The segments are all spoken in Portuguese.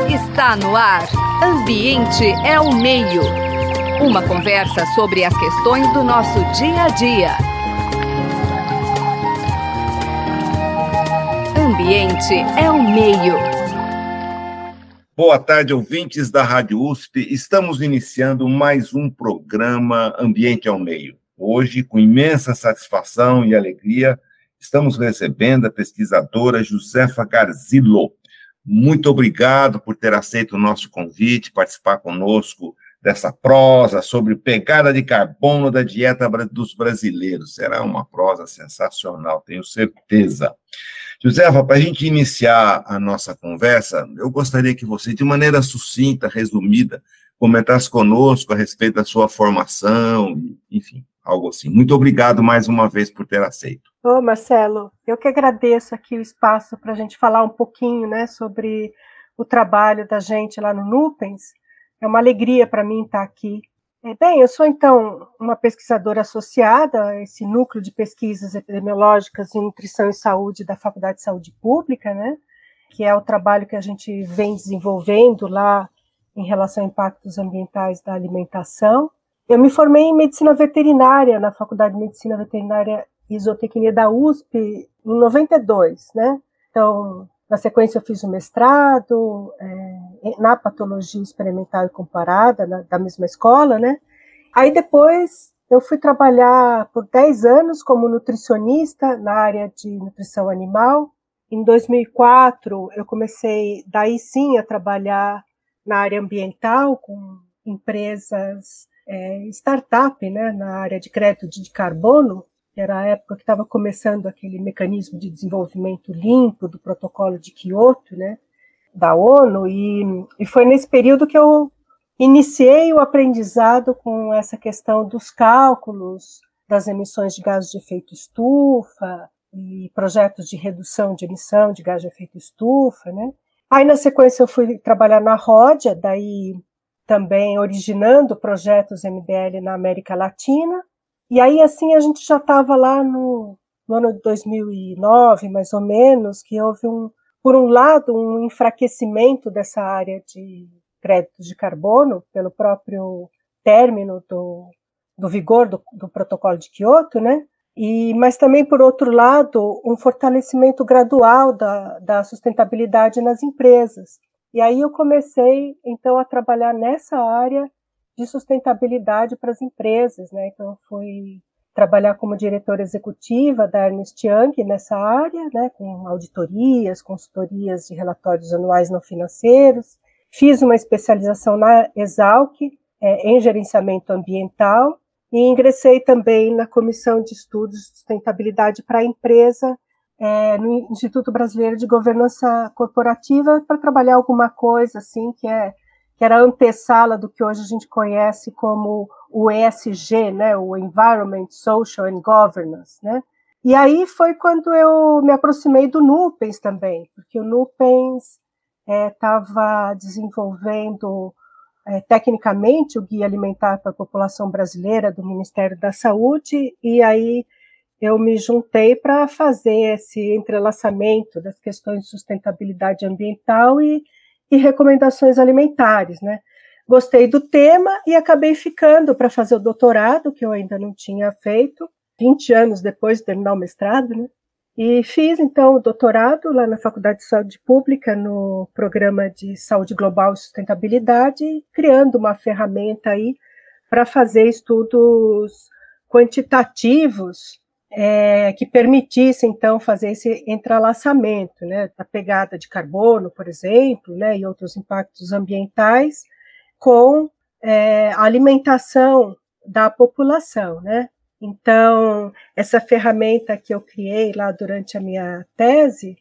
Está no ar. Ambiente é o meio. Uma conversa sobre as questões do nosso dia a dia. Ambiente é o meio. Boa tarde, ouvintes da Rádio USP. Estamos iniciando mais um programa Ambiente é o Meio. Hoje, com imensa satisfação e alegria, estamos recebendo a pesquisadora Josefa Garzilo. Muito obrigado por ter aceito o nosso convite, participar conosco dessa prosa sobre pegada de carbono da dieta dos brasileiros. Será uma prosa sensacional, tenho certeza. Josefa, para a gente iniciar a nossa conversa, eu gostaria que você, de maneira sucinta, resumida, comentasse conosco a respeito da sua formação, enfim, algo assim. Muito obrigado mais uma vez por ter aceito. Ô, Marcelo, eu que agradeço aqui o espaço para a gente falar um pouquinho, né, sobre o trabalho da gente lá no Nupens. É uma alegria para mim estar aqui. Bem, eu sou, então, uma pesquisadora associada a esse núcleo de pesquisas epidemiológicas em nutrição e saúde da Faculdade de Saúde Pública, né, que é o trabalho que a gente vem desenvolvendo lá em relação a impactos ambientais da alimentação. Eu me formei em medicina veterinária na Faculdade de Medicina Veterinária e Zootecnia da USP em 92, né? Então, na sequência eu fiz o mestrado na patologia experimental e comparada da mesma escola, né? Aí depois eu fui trabalhar por 10 anos como nutricionista na área de nutrição animal. Em 2004 eu comecei daí sim a trabalhar na área ambiental com empresas startup, né, na área de crédito de carbono. Era a época que estava começando aquele mecanismo de desenvolvimento limpo do protocolo de Kyoto, né, da ONU, e foi nesse período que eu iniciei o aprendizado com essa questão dos cálculos das emissões de gases de efeito estufa e projetos de redução de emissão de gás de efeito estufa, né. Aí, na sequência, eu fui trabalhar na Ródia, daí também originando projetos MDL na América Latina. E aí, assim, a gente já estava lá no ano de 2009, mais ou menos, que houve, por um lado, um enfraquecimento dessa área de créditos de carbono, pelo próprio término do vigor do protocolo de Kyoto, né? Mas também, por outro lado, um fortalecimento gradual da sustentabilidade nas empresas. E aí eu comecei, então, a trabalhar nessa área de sustentabilidade para as empresas, né? Então, eu fui trabalhar como diretora executiva da Ernst Young nessa área, né? Com auditorias, consultorias de relatórios anuais não financeiros. Fiz uma especialização na Exalc, em gerenciamento ambiental, e ingressei também na Comissão de Estudos de Sustentabilidade para a Empresa, no Instituto Brasileiro de Governança Corporativa, para trabalhar alguma coisa assim que era a antessala do que hoje a gente conhece como o ESG, né, o Environment, Social and Governance, né? E aí foi quando eu me aproximei do Nupens também, porque o Nupens estava desenvolvendo tecnicamente o Guia Alimentar para a População Brasileira do Ministério da Saúde, e aí eu me juntei para fazer esse entrelaçamento das questões de sustentabilidade ambiental e recomendações alimentares, né? Gostei do tema e acabei ficando para fazer o doutorado, que eu ainda não tinha feito, 20 anos depois de terminar o mestrado, né? E fiz, então, o doutorado lá na Faculdade de Saúde Pública, no Programa de Saúde Global e Sustentabilidade, criando uma ferramenta aí para fazer estudos quantitativos que permitisse, então, fazer esse entrelaçamento, né, da pegada de carbono, por exemplo, né, e outros impactos ambientais, com a alimentação da população, né. Então, essa ferramenta que eu criei lá durante a minha tese,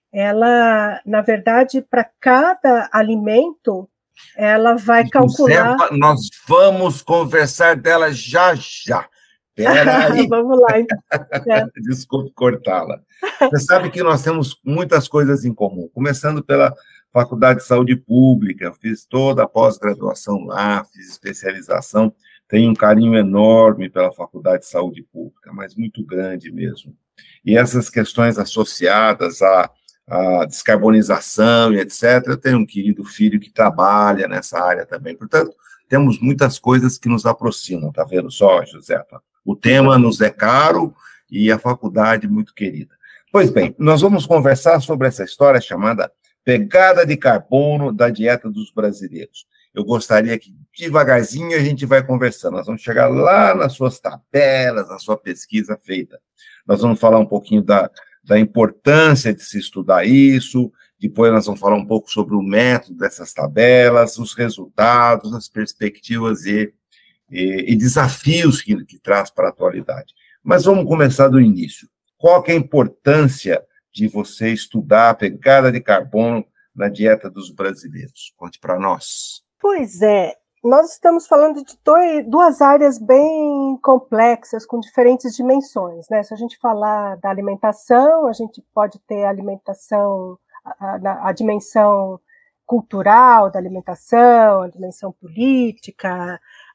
ela, na verdade, para cada alimento, ela vai calcular... Josefa, nós vamos conversar dela já já. Peraí. Vamos lá. Desculpe cortá-la. Você sabe que nós temos muitas coisas em comum, começando pela Faculdade de Saúde Pública. Eu fiz toda a pós-graduação lá, fiz especialização, tenho um carinho enorme pela Faculdade de Saúde Pública, mas muito grande mesmo. E essas questões associadas a descarbonização e etc. Eu tenho um querido filho que trabalha nessa área também. Portanto, temos muitas coisas que nos aproximam, tá vendo só, Josefa? O tema nos é caro e a faculdade muito querida. Pois bem, nós vamos conversar sobre essa história chamada pegada de carbono da dieta dos brasileiros. Eu gostaria que, devagarzinho, a gente vai conversando. Nós vamos chegar lá nas suas tabelas, na sua pesquisa feita. Nós vamos falar um pouquinho da importância de se estudar isso, depois nós vamos falar um pouco sobre o método dessas tabelas, os resultados, as perspectivas e desafios que traz para a atualidade. Mas vamos começar do início. Qual que é a importância de você estudar a pegada de carbono na dieta dos brasileiros? Conte para nós. Pois é, nós estamos falando de duas áreas bem complexas, com diferentes dimensões, né? Se a gente falar da alimentação, a gente pode ter a alimentação, a dimensão cultural da alimentação, a dimensão política,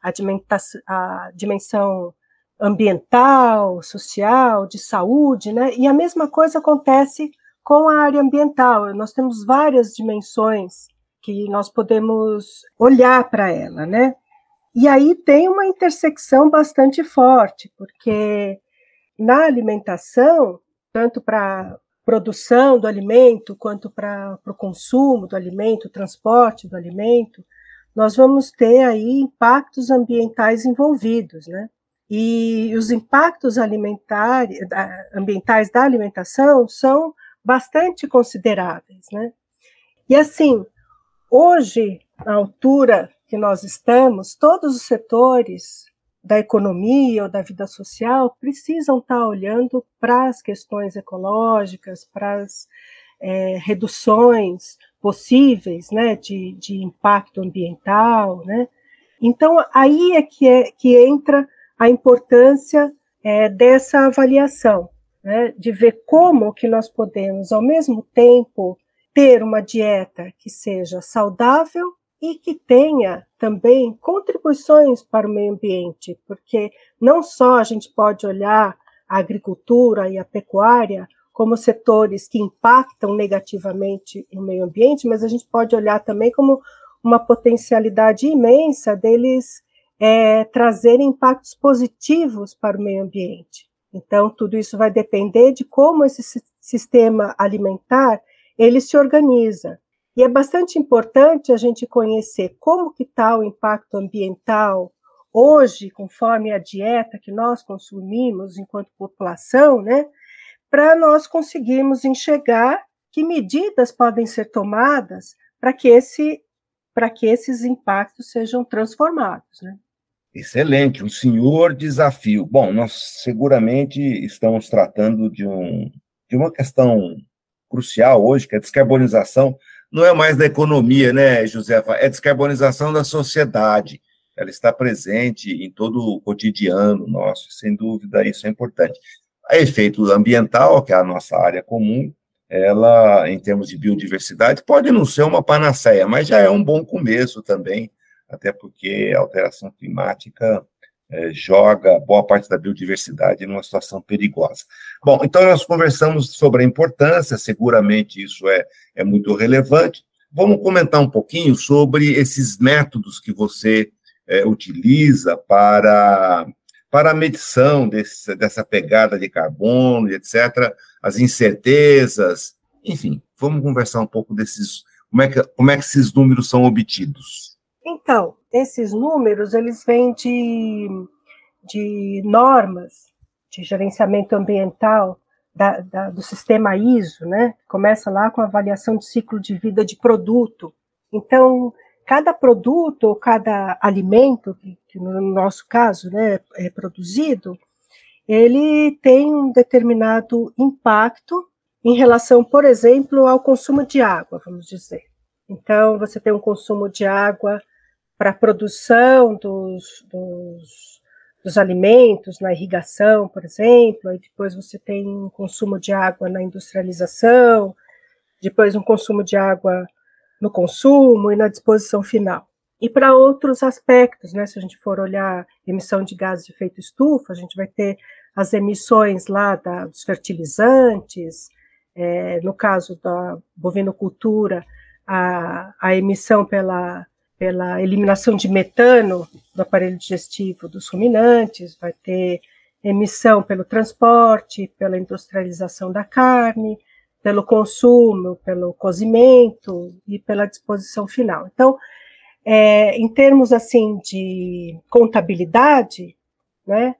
a dimensão ambiental, social, de saúde, né? E a mesma coisa acontece com a área ambiental. Nós temos várias dimensões que nós podemos olhar para ela, né? E aí tem uma intersecção bastante forte, porque na alimentação, tanto para produção do alimento, quanto para o consumo do alimento, o transporte do alimento, nós vamos ter aí impactos ambientais envolvidos, né? E os impactos ambientais da alimentação são bastante consideráveis, né? E assim, hoje, na altura que nós estamos, todos os setores da economia ou da vida social precisam estar olhando para as questões ecológicas, para as reduções possíveis, né, de impacto ambiental, né? Então, aí é que entra a importância dessa avaliação, né, de ver como que nós podemos, ao mesmo tempo, ter uma dieta que seja saudável e que tenha também contribuições para o meio ambiente, porque não só a gente pode olhar a agricultura e a pecuária como setores que impactam negativamente o meio ambiente, mas a gente pode olhar também como uma potencialidade imensa deles trazerem impactos positivos para o meio ambiente. Então, tudo isso vai depender de como esse sistema alimentar ele se organiza. E é bastante importante a gente conhecer como que está o impacto ambiental hoje, conforme a dieta que nós consumimos enquanto população, né, para nós conseguirmos enxergar que medidas podem ser tomadas para que esses impactos sejam transformados, né? Excelente, um senhor desafio. Bom, nós seguramente estamos tratando de uma questão crucial hoje, que é a descarbonização. Não é mais da economia, né, Josefa? É a descarbonização da sociedade. Ela está presente em todo o cotidiano nosso, sem dúvida, isso é importante. A efeito ambiental, que é a nossa área comum, ela, em termos de biodiversidade, pode não ser uma panaceia, mas já é um bom começo também, até porque a alteração climática joga boa parte da biodiversidade numa situação perigosa. Bom, então nós conversamos sobre a importância, seguramente isso é muito relevante. Vamos comentar um pouquinho sobre esses métodos que você utiliza para a medição dessa pegada de carbono, etc., as incertezas, enfim, vamos conversar um pouco desses, como é que esses números são obtidos. Então, esses números, eles vêm de normas de gerenciamento ambiental do sistema ISO, né? Começa lá com a avaliação de ciclo de vida de produto. Então, cada produto ou cada alimento, que no nosso caso, né, é produzido, ele tem um determinado impacto em relação, por exemplo, ao consumo de água, vamos dizer. Então, você tem um consumo de água para a produção dos alimentos, na irrigação, por exemplo, aí depois você tem um consumo de água na industrialização, depois um consumo de água no consumo e na disposição final. E para outros aspectos, né, se a gente for olhar emissão de gases de efeito estufa, a gente vai ter as emissões lá dos fertilizantes, no caso da bovinocultura, a emissão pela eliminação de metano do aparelho digestivo dos ruminantes, vai ter emissão pelo transporte, pela industrialização da carne, pelo consumo, pelo cozimento e pela disposição final. Então, em termos assim de contabilidade, né,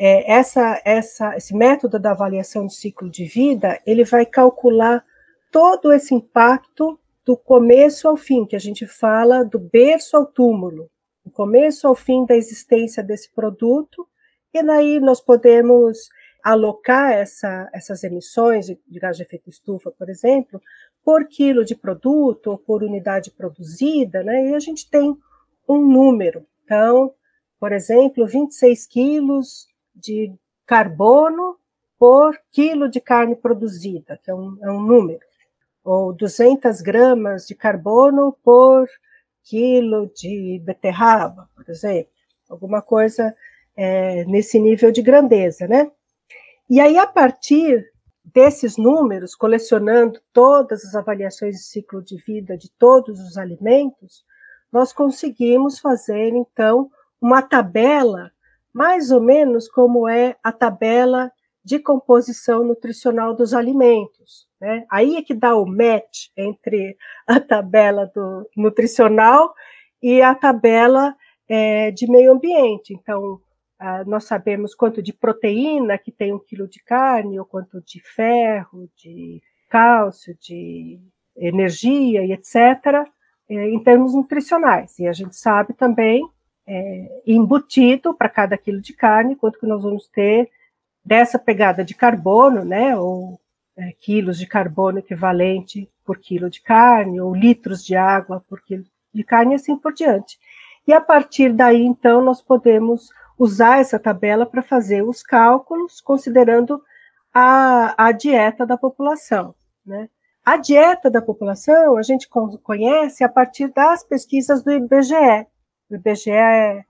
esse método da avaliação de ciclo de vida, ele vai calcular todo esse impacto do começo ao fim, que a gente fala do berço ao túmulo, do começo ao fim da existência desse produto, e daí nós podemos alocar essas emissões de gás de efeito estufa, por exemplo, por quilo de produto ou por unidade produzida, né? E a gente tem um número. Então, por exemplo, 26 quilos de carbono por quilo de carne produzida, que é um número. Ou 200 gramas de carbono por quilo de beterraba, por exemplo. Alguma coisa nesse nível de grandeza, né? E aí, a partir desses números, colecionando todas as avaliações de ciclo de vida de todos os alimentos, nós conseguimos fazer, então, uma tabela, mais ou menos como é a tabela de composição nutricional dos alimentos, né? Aí é que dá o match entre a tabela nutricional e a tabela de meio ambiente. Então, nós sabemos quanto de proteína que tem 1 quilo de carne, ou quanto de ferro, de cálcio, de energia e etc., em termos nutricionais. E a gente sabe também, embutido para cada quilo de carne, quanto que nós vamos ter dessa pegada de carbono, né, ou quilos de carbono equivalente por quilo de carne, ou litros de água por quilo de carne, e assim por diante. E a partir daí, então, nós podemos usar essa tabela para fazer os cálculos, considerando a dieta da população, né? A dieta da população a gente conhece a partir das pesquisas do IBGE. O IBGE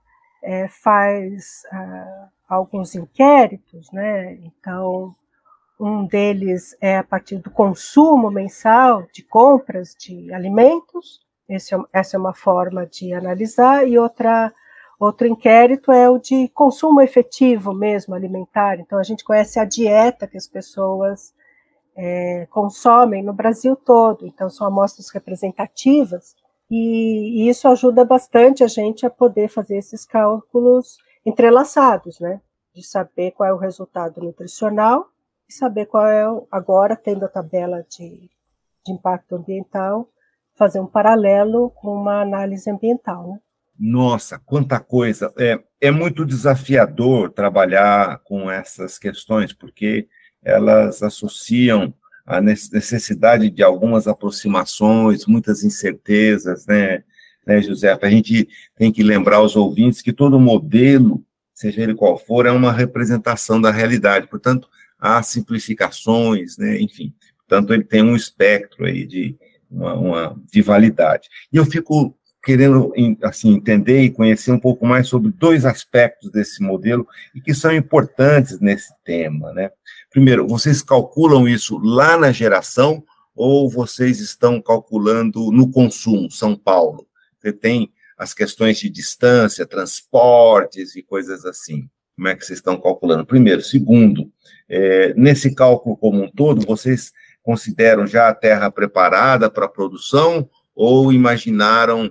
faz alguns inquéritos, né? Então, um deles é a partir do consumo mensal de compras de alimentos. Essa é uma forma de analisar, e outro inquérito é o de consumo efetivo mesmo, alimentar. Então, a gente conhece a dieta que as pessoas consomem no Brasil todo. Então, são amostras representativas, e isso ajuda bastante a gente a poder fazer esses cálculos entrelaçados, né? De saber qual é o resultado nutricional e saber qual é, agora, tendo a tabela de impacto ambiental, fazer um paralelo com uma análise ambiental, né? Nossa, quanta coisa! É muito desafiador trabalhar com essas questões, porque elas associam a necessidade de algumas aproximações, muitas incertezas, né, José? A gente tem que lembrar aos ouvintes que todo modelo, seja ele qual for, é uma representação da realidade, portanto, há simplificações, né, enfim, portanto, ele tem um espectro aí de validade. E eu fico querendo, assim, entender e conhecer um pouco mais sobre dois aspectos desse modelo e que são importantes nesse tema, né? Primeiro, vocês calculam isso lá na geração ou vocês estão calculando no consumo, São Paulo? Você tem as questões de distância, transportes e coisas assim. Como é que vocês estão calculando? Primeiro. Segundo, nesse cálculo como um todo, vocês consideram já a terra preparada para a produção ou imaginaram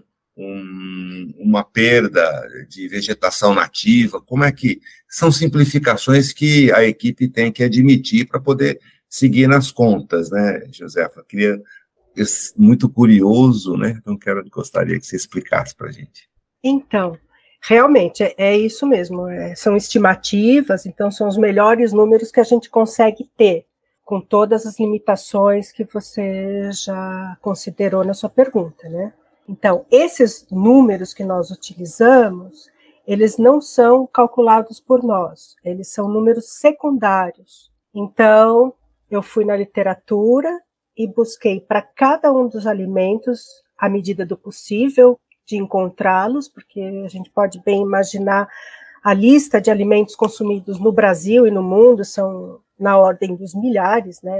uma perda de vegetação nativa? Como é que são simplificações que a equipe tem que admitir para poder seguir nas contas, né, Josefa? Muito curioso, né? Então gostaria que você explicasse para a gente. Então, realmente é isso mesmo. São estimativas, então são os melhores números que a gente consegue ter, com todas as limitações que você já considerou na sua pergunta, né? Então, esses números que nós utilizamos, eles não são calculados por nós, eles são números secundários. Então, eu fui na literatura e busquei para cada um dos alimentos, à medida do possível, de encontrá-los, porque a gente pode bem imaginar a lista de alimentos consumidos no Brasil e no mundo são na ordem dos milhares, né,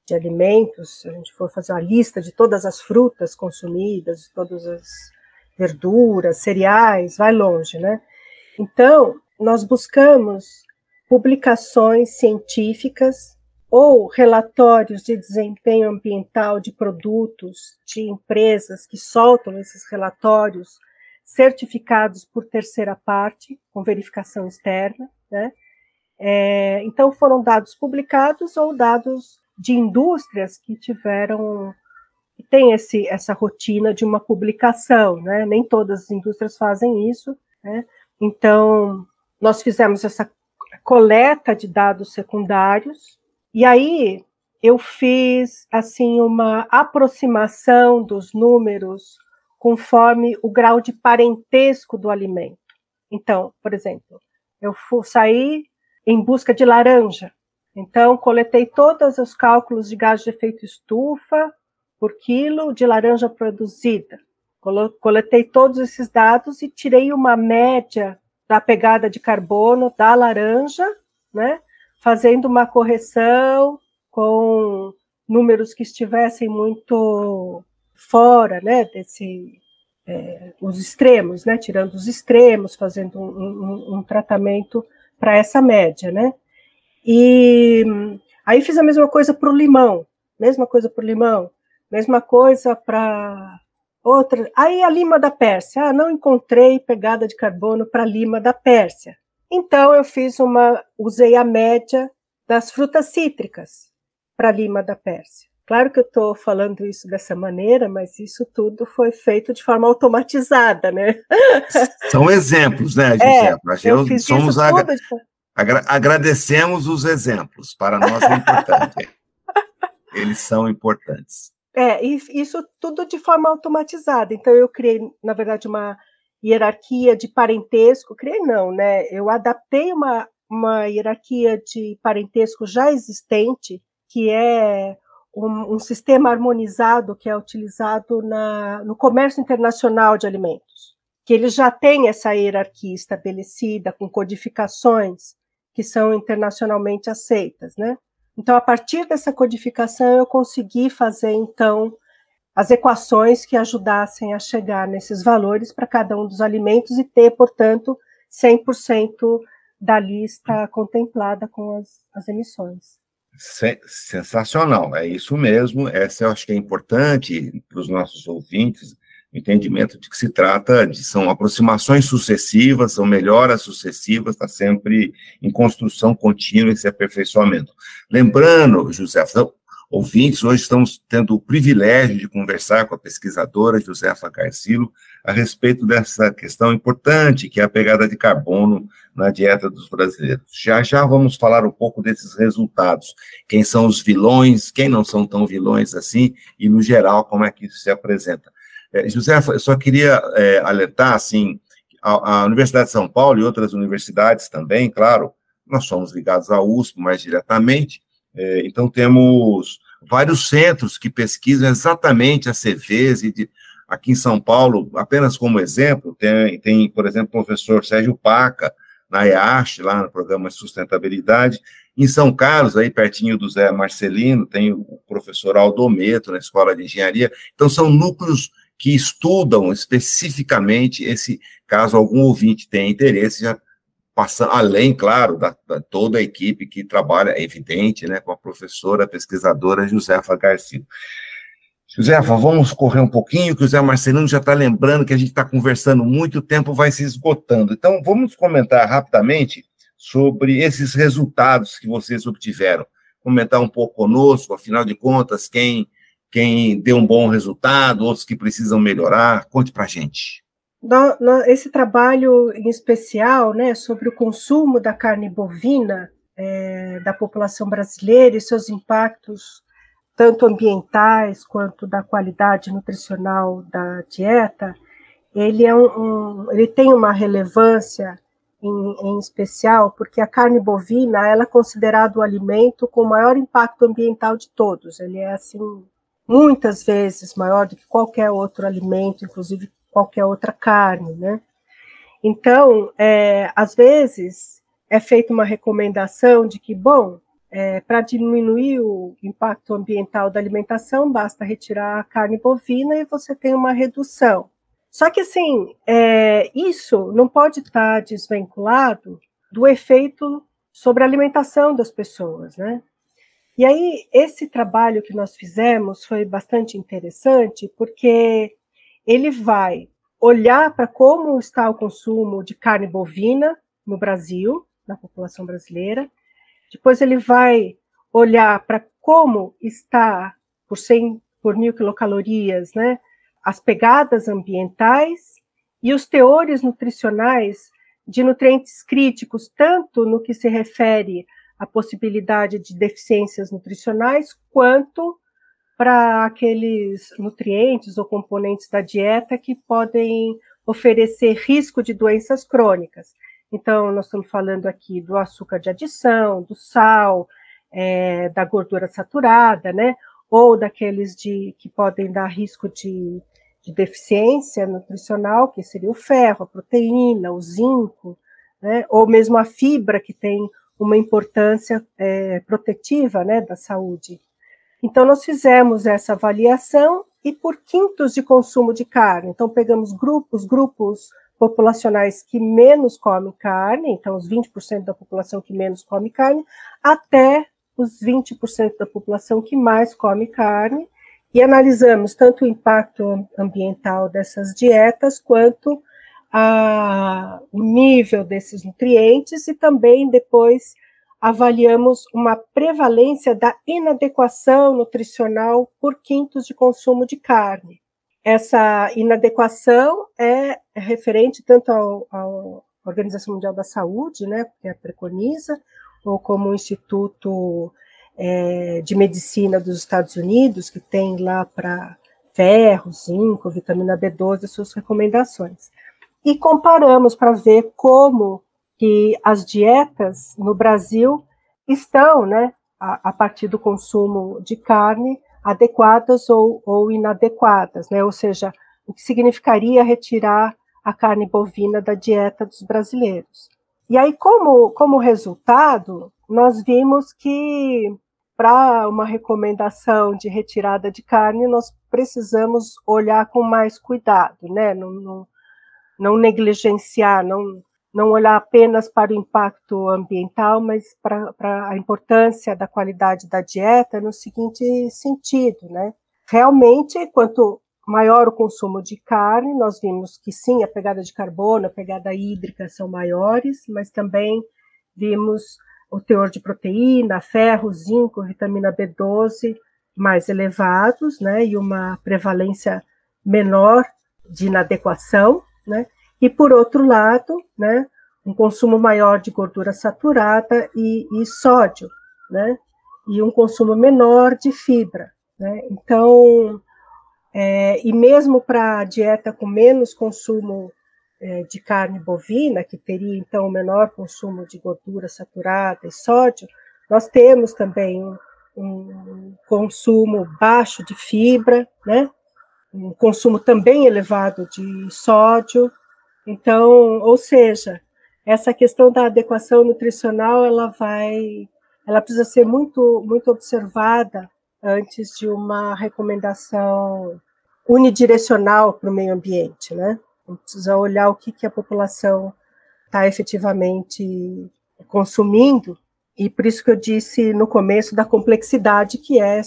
de alimentos, se a gente for fazer uma lista de todas as frutas consumidas, todas as verduras, cereais, vai longe, né? Então, nós buscamos publicações científicas ou relatórios de desempenho ambiental de produtos de empresas que soltam esses relatórios certificados por terceira parte, com verificação externa, né? Então, foram dados publicados ou dados de indústrias que tem essa rotina de uma publicação, né? Nem todas as indústrias fazem isso, né? Então, nós fizemos essa coleta de dados secundários, e aí eu fiz assim uma aproximação dos números conforme o grau de parentesco do alimento. Então, por exemplo, eu saí em busca de laranja, então coletei todos os cálculos de gás de efeito estufa por quilo de laranja produzida. Coletei todos esses dados e tirei uma média da pegada de carbono da laranja, né, fazendo uma correção com números que estivessem muito fora, né, os extremos, né, tirando os extremos, fazendo um tratamento para essa média, né. E aí fiz a mesma coisa para o limão, mesma coisa para outra. Aí a lima da Pérsia, não encontrei pegada de carbono para a lima da Pérsia. Então eu usei a média das frutas cítricas para a lima da Pérsia. Claro que eu estou falando isso dessa maneira, mas isso tudo foi feito de forma automatizada, né? São exemplos, né, José? Agradecemos os exemplos, para nós é importante. Eles são importantes. Isso tudo de forma automatizada. Então, eu criei, na verdade, uma hierarquia de parentesco. Criei não, né? Eu adaptei uma hierarquia de parentesco já existente, que é um sistema harmonizado que é utilizado no comércio internacional de alimentos, que ele já tem essa hierarquia estabelecida, com codificações que são internacionalmente aceitas, né? Então, a partir dessa codificação, eu consegui fazer, então, as equações que ajudassem a chegar nesses valores para cada um dos alimentos e ter, portanto, 100% da lista contemplada com as emissões. Sensacional, é isso mesmo. Essa eu acho que é importante para os nossos ouvintes, o entendimento de que se trata são aproximações sucessivas, são melhoras sucessivas, está sempre em construção contínua esse aperfeiçoamento. Lembrando, José, ouvintes, hoje estamos tendo o privilégio de conversar com a pesquisadora Josefa Garcilo a respeito dessa questão importante, que é a pegada de carbono na dieta dos brasileiros. Já vamos falar um pouco desses resultados, quem são os vilões, quem não são tão vilões assim, e, no geral, como é que isso se apresenta. Josefa, eu só queria alertar, assim, a Universidade de São Paulo e outras universidades também, claro, nós somos ligados à USP mais diretamente, então temos vários centros que pesquisam exatamente as CVs, aqui em São Paulo, apenas como exemplo, tem, por exemplo, o professor Sérgio Paca, na EASH, lá no programa de sustentabilidade. Em São Carlos, aí pertinho do Zé Marcelino, tem o professor Aldometo, na Escola de Engenharia. Então, são núcleos que estudam especificamente esse, caso algum ouvinte tenha interesse, já passando, além, claro, da toda a equipe que trabalha, é evidente, né, com a professora, pesquisadora Josefa Garcia. Josefa, vamos correr um pouquinho, que o Zé Marcelino já está lembrando que a gente está conversando muito, o tempo vai se esgotando. Então, vamos comentar rapidamente sobre esses resultados que vocês obtiveram. Comentar um pouco conosco, afinal de contas, quem deu um bom resultado, outros que precisam melhorar. Conte para a gente. Esse trabalho em especial, né, sobre o consumo da carne bovina da população brasileira e seus impactos tanto ambientais quanto da qualidade nutricional da dieta, ele tem uma relevância em especial, porque a carne bovina ela é considerada o alimento com o maior impacto ambiental de todos. Ele é, assim, muitas vezes maior do que qualquer outro alimento, inclusive qualquer outra carne, né? Então, às vezes, é feita uma recomendação de que, para diminuir o impacto ambiental da alimentação, basta retirar a carne bovina e você tem uma redução. Só que, assim, isso não pode estar desvinculado do efeito sobre a alimentação das pessoas, né? E aí, esse trabalho que nós fizemos foi bastante interessante, porque ele vai olhar para como está o consumo de carne bovina no Brasil, na população brasileira. Depois ele vai olhar para como está, por 1.000 quilocalorias, né, as pegadas ambientais e os teores nutricionais de nutrientes críticos, tanto no que se refere à possibilidade de deficiências nutricionais, quanto para aqueles nutrientes ou componentes da dieta que podem oferecer risco de doenças crônicas. Então, nós estamos falando aqui do açúcar de adição, do sal, da gordura saturada, né? Ou daqueles que podem dar risco de deficiência nutricional, que seria o ferro, a proteína, o zinco, né? Ou mesmo a fibra, que tem uma importância protetiva, né, da saúde. Então, nós fizemos essa avaliação e por quintos de consumo de carne. Então, pegamos grupos populacionais que menos comem carne, então os 20% da população que menos come carne, até os 20% da população que mais come carne, e analisamos tanto o impacto ambiental dessas dietas, quanto o nível desses nutrientes, e também depois avaliamos uma prevalência da inadequação nutricional por quintos de consumo de carne. Essa inadequação é referente tanto à Organização Mundial da Saúde, né, que a preconiza, ou como o Instituto de Medicina dos Estados Unidos, que tem lá para ferro, zinco, vitamina B12, as suas recomendações. E comparamos para ver como que as dietas no Brasil estão, né, a partir do consumo de carne, adequadas ou inadequadas, né? Ou seja, o que significaria retirar a carne bovina da dieta dos brasileiros. E aí, como resultado, nós vimos que para uma recomendação de retirada de carne, nós precisamos olhar com mais cuidado, né? Não negligenciar, não olhar apenas para o impacto ambiental, mas para a importância da qualidade da dieta no seguinte sentido, né? Realmente, quanto maior o consumo de carne, nós vimos que sim, a pegada de carbono, a pegada hídrica são maiores, mas também vimos o teor de proteína, ferro, zinco, vitamina B12 mais elevados, né? E uma prevalência menor de inadequação, né? E, por outro lado, né, um consumo maior de gordura saturada e sódio, né, e um consumo menor de fibra, né. Então, e mesmo para a dieta com menos consumo de carne bovina, que teria, então, o menor consumo de gordura saturada e sódio, nós temos também um consumo baixo de fibra, né, um consumo também elevado de sódio. Então, ou seja, essa questão da adequação nutricional, ela precisa ser muito, muito observada antes de uma recomendação unidirecional para o meio ambiente, né? Precisa olhar o que a população está efetivamente consumindo, e por isso que eu disse no começo da complexidade que é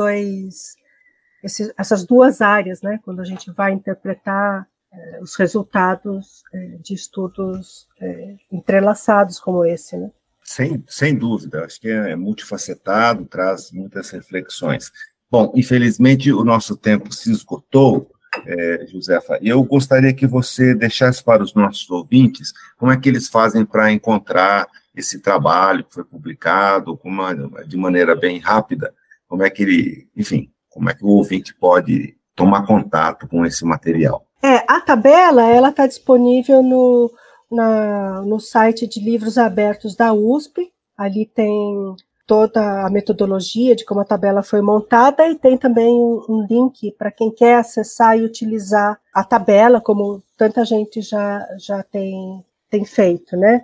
essas duas áreas, né? Quando a gente vai interpretar os resultados de estudos entrelaçados como esse, né? Sem dúvida, acho que é multifacetado, traz muitas reflexões. Bom, infelizmente o nosso tempo se esgotou, Josefa. Eu gostaria que você deixasse para os nossos ouvintes como é que eles fazem para encontrar esse trabalho que foi publicado de maneira bem rápida, como é que o ouvinte pode tomar contato com esse material. A tabela, ela está disponível no site de livros abertos da USP. Ali tem toda a metodologia de como a tabela foi montada, e tem também um link para quem quer acessar e utilizar a tabela, como tanta gente já tem feito, né?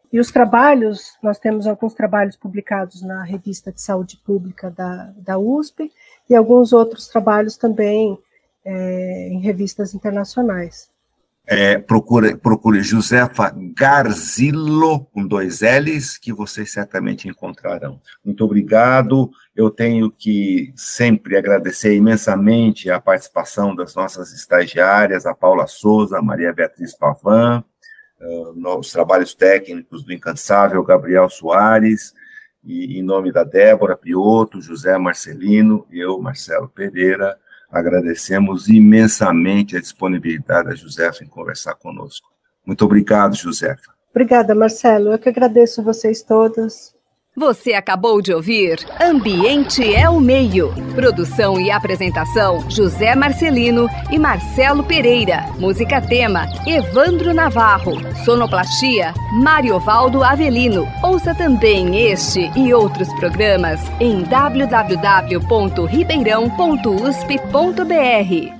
E os trabalhos, nós temos alguns trabalhos publicados na Revista de Saúde Pública da USP e alguns outros trabalhos também em revistas internacionais. Procure Josefa Garzillo, com 2 L's, que vocês certamente encontrarão. Muito obrigado. Eu tenho que sempre agradecer imensamente a participação das nossas estagiárias, a Paula Souza, a Maria Beatriz Pavan, os trabalhos técnicos do incansável Gabriel Soares, e em nome da Débora Piotto, José Marcelino e eu, Marcelo Pereira, agradecemos imensamente a disponibilidade da Josefa em conversar conosco. Muito obrigado, Josefa. Obrigada, Marcelo. Eu que agradeço vocês todos. Você acabou de ouvir Ambiente é o Meio. Produção e apresentação, José Marcelino e Marcelo Pereira. Música tema, Evandro Navarro. Sonoplastia, Mariovaldo Avelino. Ouça também este e outros programas em www.ribeirão.usp.br.